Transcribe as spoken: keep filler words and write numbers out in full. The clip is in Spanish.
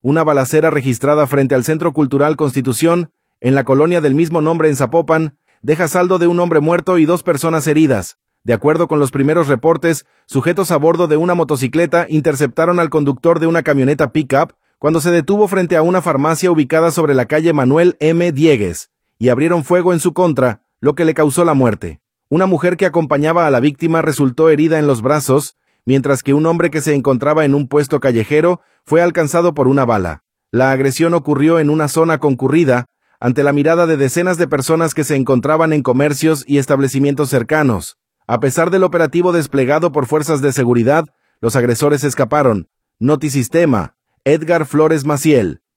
una balacera registrada frente al Centro Cultural Constitución, en la colonia del mismo nombre en Zapopan, deja saldo de un hombre muerto y dos personas heridas. De acuerdo con los primeros reportes, sujetos a bordo de una motocicleta interceptaron al conductor de una camioneta pick-up cuando se detuvo frente a una farmacia ubicada sobre la calle Manuel M. Diegues, y abrieron fuego en su contra, lo que le causó la muerte. Una mujer que acompañaba a la víctima resultó herida en los brazos, mientras que un hombre que se encontraba en un puesto callejero fue alcanzado por una bala. La agresión ocurrió en una zona concurrida, ante la mirada de decenas de personas que se encontraban en comercios y establecimientos cercanos. A pesar del operativo desplegado por fuerzas de seguridad, los agresores escaparon. Notisistema, Edgar Flores Maciel.